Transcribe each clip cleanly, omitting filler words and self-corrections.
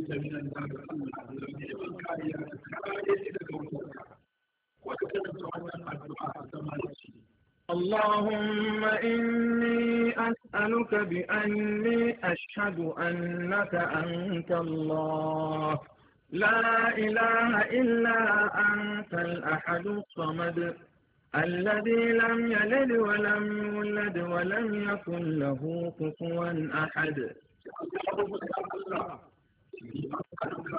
من النار الله الذي من كان يتكالي لكوتك وكتبت عنا الدعاء كما يأتي اللهم إني أسألك بأني أشهد أنك أنت الله لا إله إلا أنت الأحد الصمد الذي لم يلد ولم يولد ولم يكن له كفوا أحد. اللهم يا الله إني أسألك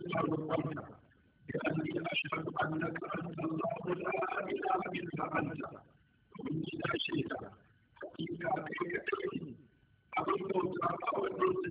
بأني أشهد أنك أنت الله لا إله إلا أنت وإني لا شيء حقيقة كيف أقول أقول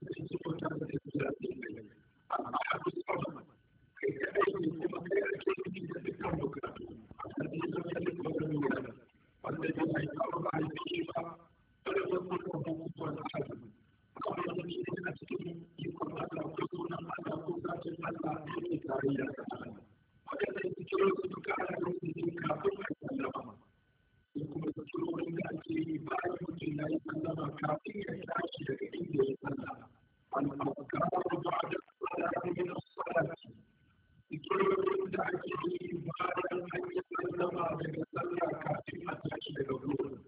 الأحد الصمد كيف كما كيف تذكرك الذي لم يلد ولم يولد والذي لا يعرف عن الشيخ ولم يكن له كفوا أحد. قال الذي أسلم يقول على قصونا على قصات الله في كارية وكذا يذكرك على قصتك كافر سلم يقول يذكرون أنك بعد لا يسلم كافر يحتاج إلى يسلم الأذكار بعد الصلاة من الصلاة يقولون أنك بعد أن يسلم يسلم كافر يحتاج إلى الغرور.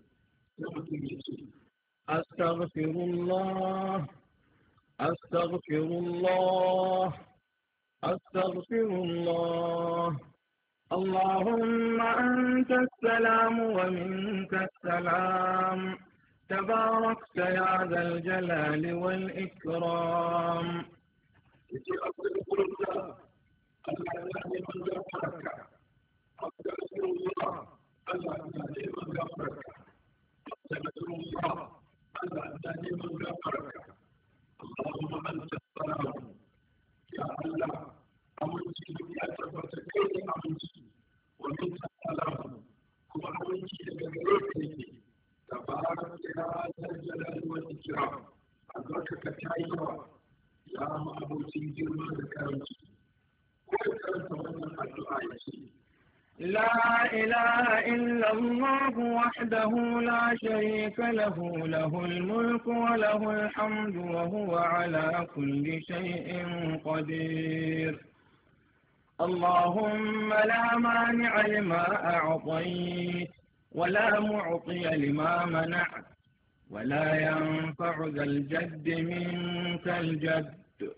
أستغفر الله أستغفر الله أستغفر الله. اللهم أنت السلام ومنك السلام تباركت يا ذا الجلال والإكرام. أستغفر الله الذي من غفرك أستغفر الله الذي من غفرك أستغفر الله الذي من غفرك. اللهم أنت السلام يا الله أمنتي يا ثبت كيف أمنتي ومنك السلام كما أمنتي لغيرك تبارك يا ذا الجلال والإكرام. أدركك تعيشا يا أبوتي جرما ذكرتي وذكرت من الدعاء. لا إله إلا الله وحده لا شريك له له الملك وله الحمد وهو على كل شيء قدير. اللهم لا مانع لما أعطيت ولا معطي لما منعت ولا ينفع ذا الجد منك الجد.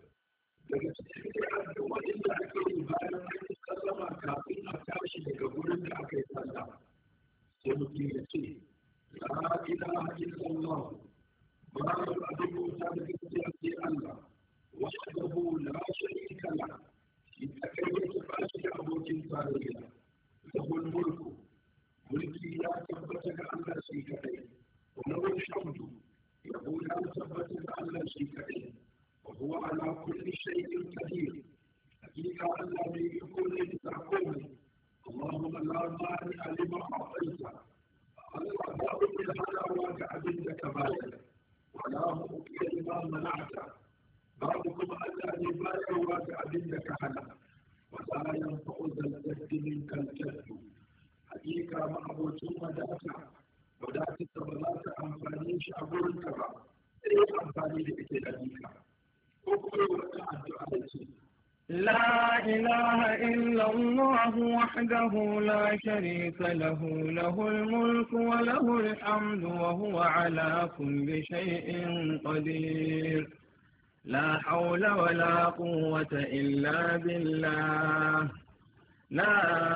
kafin a tashi daga gurin da aka yi sallah sai mutum ya ce la ilaha illallah babu abin bauta da gaskiya sai Allah wahdahu la sharika lah shi kadai yake ba shi da abokin tarayya lahul mulku mulki ya tabbata ga Allah shi kadai wa lahul hamdu yabo ya tabbata ga Allah shi kadai wa huwa ala kulli shay'in qadir. حقيقة الله يقول لتعقوم اللهم لا مانع لما أعطيت الله باب الهدى واجعل عندك باطل ولا مؤتي لما منعت بابكم ألا لباطل واجعل عندك هدى ولا ينفع ذا الجد منك الجد. حقيقة ما أبوتم وداتا وداتا تبلاك أنفاني شعبورك با إيه أنفاني لإتلاليك وكل وقت الدعاء. لا إله إلا الله وحده لا شريك له له الملك وله الحمد وهو على كل شيء قدير. لا حول ولا قوة إلا بالله. لا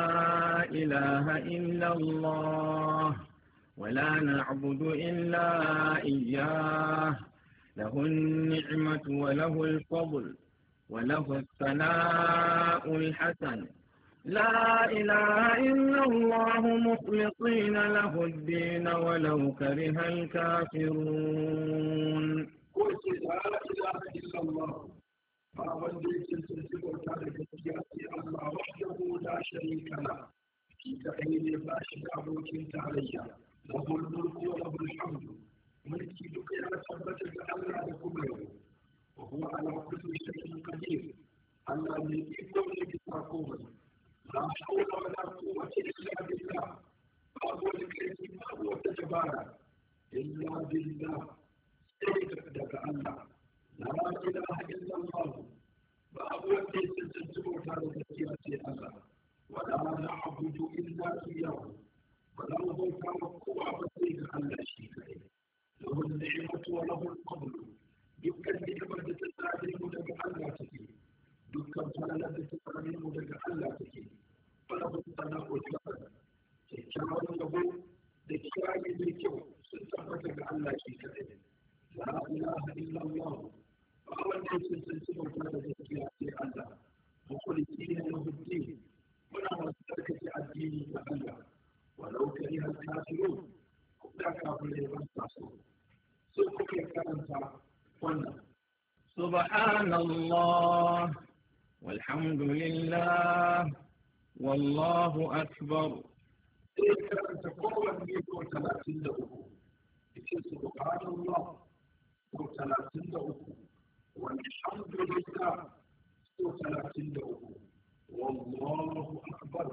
إله إلا الله ولا نعبد إلا إياه له النعمة وله الفضل وله الثناء الحسن. لا إله إلا الله مخلصين له الدين ولو كره الكافرون. قلت لا إله إلا الله فأوليت التنسيق على الله وحده لا شريك له في تأييد باشد أبوك عليا له الملك وله الحمد ملكي لك يا ثبت الله لكم وهو على كل شيء قدير. الله يكون لتقوم لا حول ولا قوة إلا بالله. أقول لك ما هو تجبارا إلا بالله. سيدك الله لا إله إلا الله تعالى تسيرة الله ولا نعبد إلا إياه ولا نضيف القوى بسيط على شيء له النعمة وله الفضل dukkan ni'imar da ta tsare mu daga Allah take dukkan falalar da ta tsare mu daga Allah take falalar sana'o ta kyakkyawan yabo da kirari mai kyau sun tabbata ga Allah shi kadai la ilaha illallah ba wanda yake sun bauta da gaskiya sai Allah mukhlisina lahu din muna masu tsarkake addini ga Allah walau kariha al-kafirun da kafirai ba sa so sai kuke karanta سبحان الله والحمد لله والله أكبر سبحان الله والحمد لله والله أكبر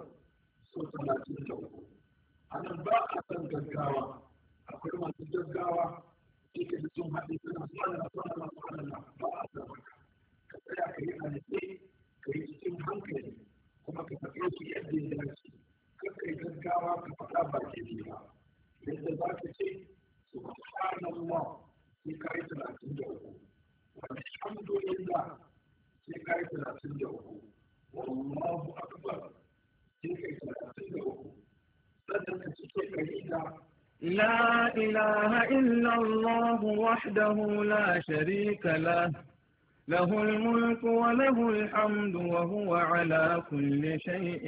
أنا بقى أتنقى أقول ما تنقى yake da sun haɗe suna subhanallah ba a da maka ka tsaya ka yi halitta ka yi cikin hankali kuma ka faɗe su yadda ya dace kar ka yi gaggawa ka faɗa ba ke ba yadda za ka ce subhanallah sai ka yi 33 walhamdulillah sai ka yi 33 wallahu akbar sai ka yi 33 sannan ka cike ka yi da لا إله إلا الله وحده لا شريك له له الملك وله الحمد وهو على كل شيء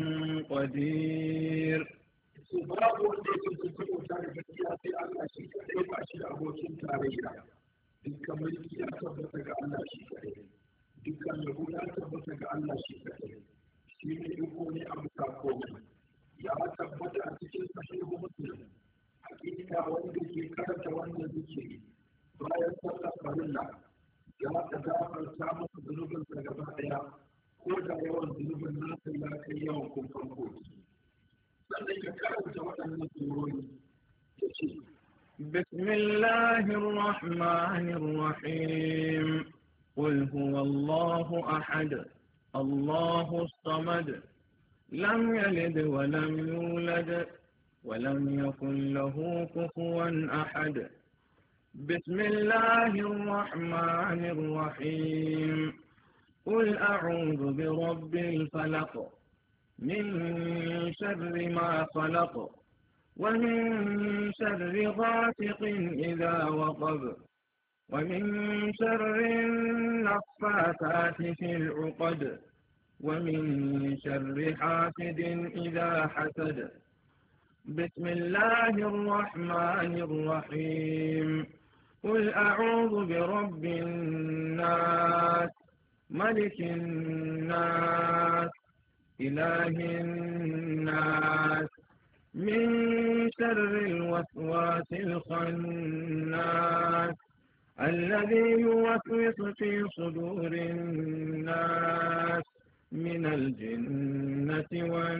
قدير babu wanda yake cikin wuta da gaskiya sai Allah shi kadai ba shi da abokin tarayya dukkan mulki ya tabbata ga Allah shi kadai dukkan yabo ya tabbata ga Allah shi kadai shi ne iko ne abu ta komai ya tabbata a cikin sahihu muslim hakika wanda ke karanta wannan zikiri bayan sallar farilla ya ta gafarta masa zunubinsa gaba daya ko da yawan zunubin nasa ya kai yawan kumfan koki sannan ya karanta waɗannan surori ya ce بسم الله الرحمن الرحيم قل هو الله أحد الله الصمد لم يلد ولم يولد ولم يكن له كفوا أحد بسم الله الرحمن الرحيم قل أعوذ برب الفلق من شر ما خلق ومن شر غاسق إذا وقب ومن شر النفاثات في العقد ومن شر حاسد إذا حسد بسم الله الرحمن الرحيم قل أعوذ برب الناس ملك الناس إله الناس من شر الوسواس الخناس الذي يوسوس في صدور الناس من الجنة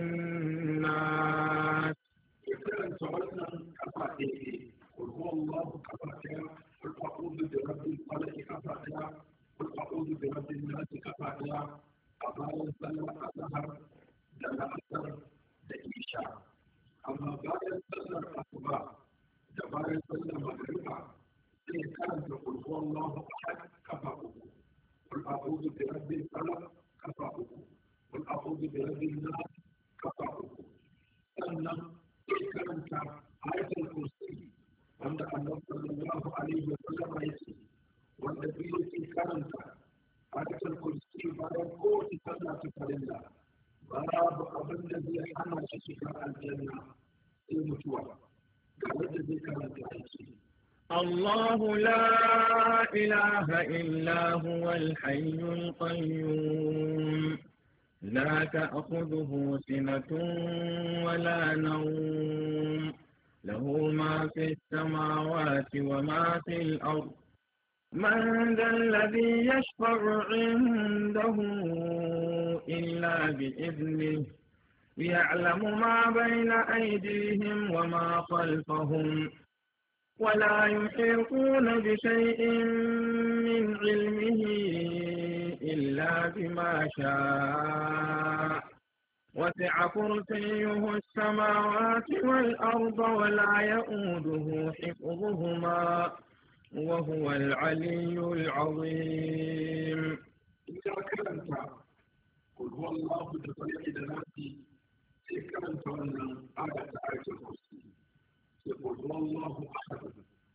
والناس قل هو الله كفاك قل أعوذ برب الفلق كفاك قل أعوذ برب الناس كفاك أبايا صلى الظهر دل أثر دقيشة أما بايا صلى الأصبع دبايا صلى المغرب كان قل هو الله أحد كفاك قل أعوذ برب الفلق كفاك قل أعوذ برب الناس كفاك sannan sai karanta ayatul kursi wanda Allah sallallahu alaihi wa sallam ya ce wanda bai yake karanta ayatul kursi bayan kowace sallah ta farilla babu abin da zai hana shi shiga aljanna sai mutuwa ga wanda zai karanta aiki الله لا إله إلا هو الحي القيوم لا تأخذه سنة ولا نوم له ما في السماوات وما في الأرض من ذا الذي يشفع عنده إلا بإذنه يعلم ما بين أيديهم وما خلفهم ولا يحيطون بشيء من علمه إلا بما شاء وسع كرسيه السماوات والأرض ولا يئوده حفظهما وهو العلي العظيم. إذا كلمت قل هو الله بطريق نفسي كلمت أن آية الكرسي يقول هو الله أحد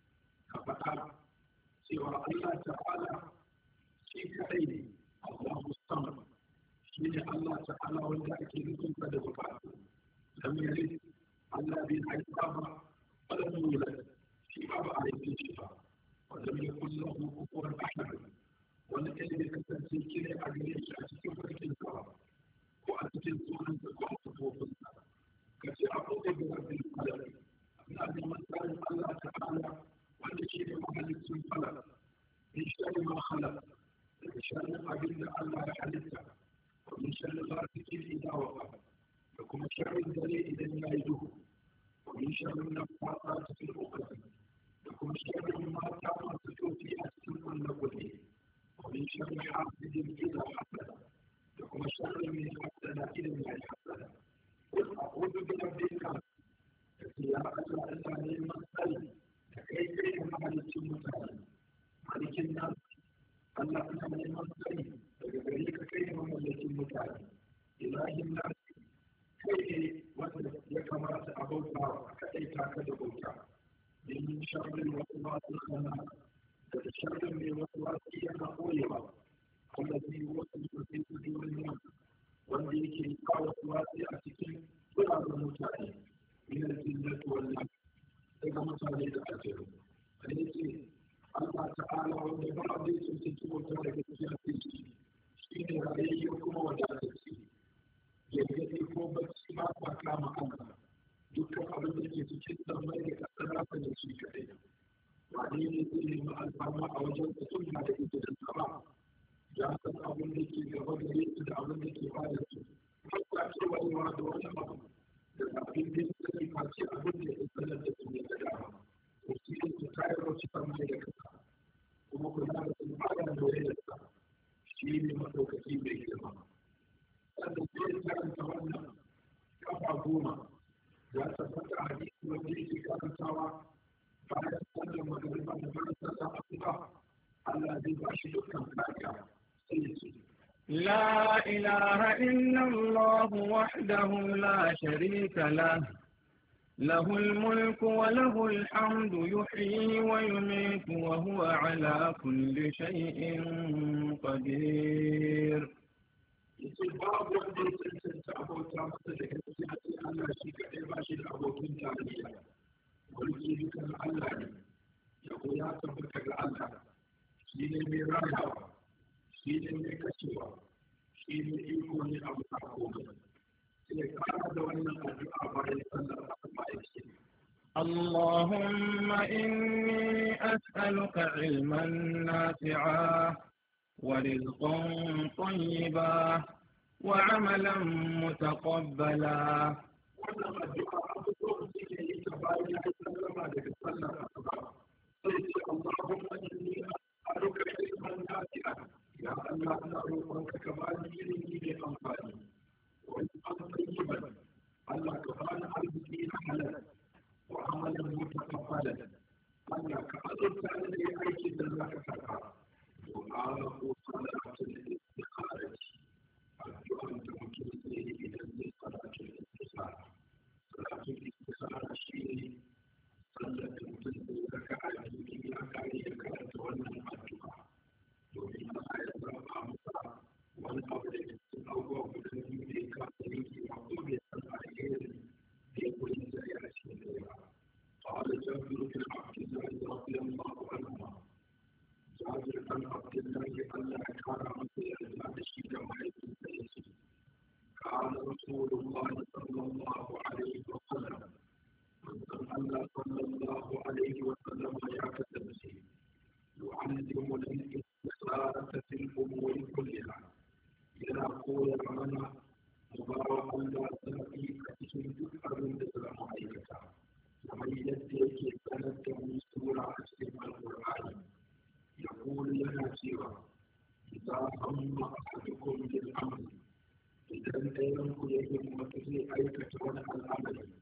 فقط سوى الله تعالى شيء كريم الله الصمد شيء الله تعالى وذلك يكون قد وقعته لم يلد الذي حيث ولم يولد شفاء عليه شفاء ولم يكن له كفوا احد ولكن يكتسب كده اجريش اشكي فرق الكرم واتكل سوءا تقوى فوقها كشعب برب القلم هذا مثال الله تعالى والشيء محل الفلك من شر ما خلق من شر قبيل الله حدثه ومن شر غاسق إذا وقب ومن شر الدليل إذا لا يدوه ومن شر النفاثات في العقد ومن شر ما تعمل في أسفل النبل ومن شر حاسد إذا حسد ومن شر من حسد إذا لا حسد قل أعوذ برب الناس يا الله إلا للمسألة كيف مالك المتعلم مالك الناس الله إلا للمسألة فكذلك كيف مملك المتعب إله الناس كيف يكمرت أبوتا كيف كدبوتا من شر الوسواس الخناس شر من الوسواس ينقويها الذي يوسوس في صدور الناس والذي يلقى وسواسي أتكين ولا المتعب من الجنة والناس كما متعب الأجر فليس الله تعالى وبعض سلسلة وترك السياسي shine rayayye kuma wadatacce yadda ko bacci ba ta kama kanka dukkan abin da ke cikin sammai da ƙasar nasa da shi kaɗai wane ne zai nemi alfarma a wajen mutum na da ita da sama ya san abin da ke gaba gare su da abin da ke bada su har ce wayewa da wani abu da abin da ya sani face abin da ya sanar da su ne da dama ko shi ne su tayar da su sammai da ƙasa kuma kula da su ba da doyarsa shi ne maɗaukaki mai girma sannan sai ya karanta wannan kafa goma ya tabbata a hadisi wanda yake karantawa bayan sallar magariba da bayan sallar asuba Allah zai ba shi dukkan kariya sai ya ce لا إله إلا الله وحده لا شريك له له الملك وله الحمد يحيي ويميت وهو على كل شيء قدير. باب wanda ya cancanta abota masa da gaskiya sai Allah shi kaɗai ba shi da abokin tarayya mulki dukan Allah ne yabo ya tabbata ga Allah shi ne mai rayawa shi ne mai kashewa shi ne iko ne abu a komai sai kara da wannan addu'a bayan sallar asuba yake اللهم إني أسألك علما نافعا ورزقا طيبا وعملا متقبلا. wannan addu'a abubuwan da ke yi ta bayan ya sallama daga sallar asuba sai ce Allahumma inni as'aluka ilman nafi'an ya Allah ina roƙonka ka bani ilimi mai amfani wa rizqan tayyiban Allah ka bani arziki na halal wa amalan mutaqabbalan Allah ka azurta ni da aikin da zaka karɓa du'a ko salatul istikhara addu'an da mutum zai yi idan zai salatul istikhara salatul istikhara shine sallar da mutum zai raka'a biyu ya kare ya karanta wannan addu'a domin Allah ya zaba masa wani abu da ke cikin abubuwa guda biyu da ya kasa yanke wa ko bai san alheri da ya koyi da ya ce da yawa قال جابر بن عبد الله رضي الله عنهما جابر بن عبد الله الله كان مثل الشيء وحيث سيسير قال رسول الله صلى الله عليه وسلم الله صلى الله عليه وسلم يا كتبتي يعلم الاستخارة في الأمور كلها إلى قول معنا مبارك لا تنفي كتشن تكبر من المعيكة ومن يدرك سنة من سورة أسلم القرآن يقول لنا سيرا إذا هم هم أحدكم بالأمر إذا لم يكن يجب أن أيكة ولا الأمر